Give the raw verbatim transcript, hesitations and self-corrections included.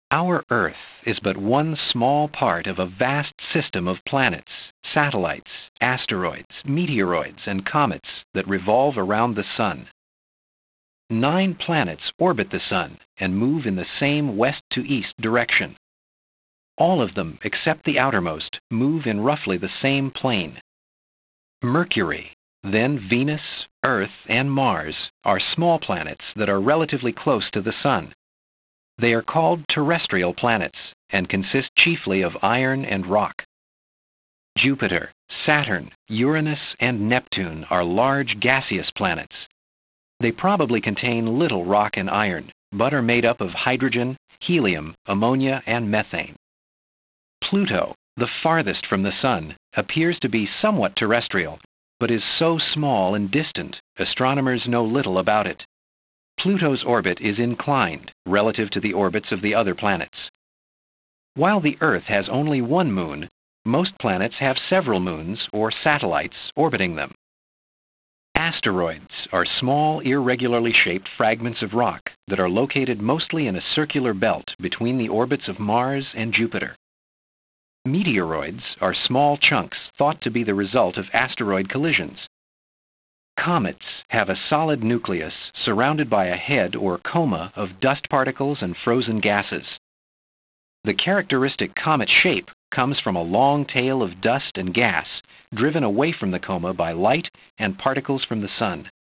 Our Earth is but one small part of a vast system of planets, satellites, asteroids, meteoroids, and comets that revolve around the Sun. Nine planets orbit the Sun and move in the same west to east direction. All of them, except the outermost, move in roughly the same plane. Mercury, then Venus, Earth, and Mars are small planets that are relatively close to the Sun. They are called terrestrial planets and consist chiefly of iron and rock. Jupiter, Saturn, Uranus, and Neptune are large gaseous planets. They probably contain little rock and iron, but are made up of hydrogen, helium, ammonia, and methane. Pluto, the farthest from the Sun, appears to be somewhat terrestrial, but is so small and distant, astronomers know little about it. Pluto's orbit is inclined relative to the orbits of the other planets. While the Earth has only one moon, most planets have several moons or satellites orbiting them. Asteroids are small, irregularly shaped fragments of rock that are located mostly in a circular belt between the orbits of Mars and Jupiter. Meteoroids are small chunks thought to be the result of asteroid collisions. Comets have a solid nucleus surrounded by a head or coma of dust particles and frozen gases. The characteristic comet shape comes from a long tail of dust and gas driven away from the coma by light and particles from the Sun.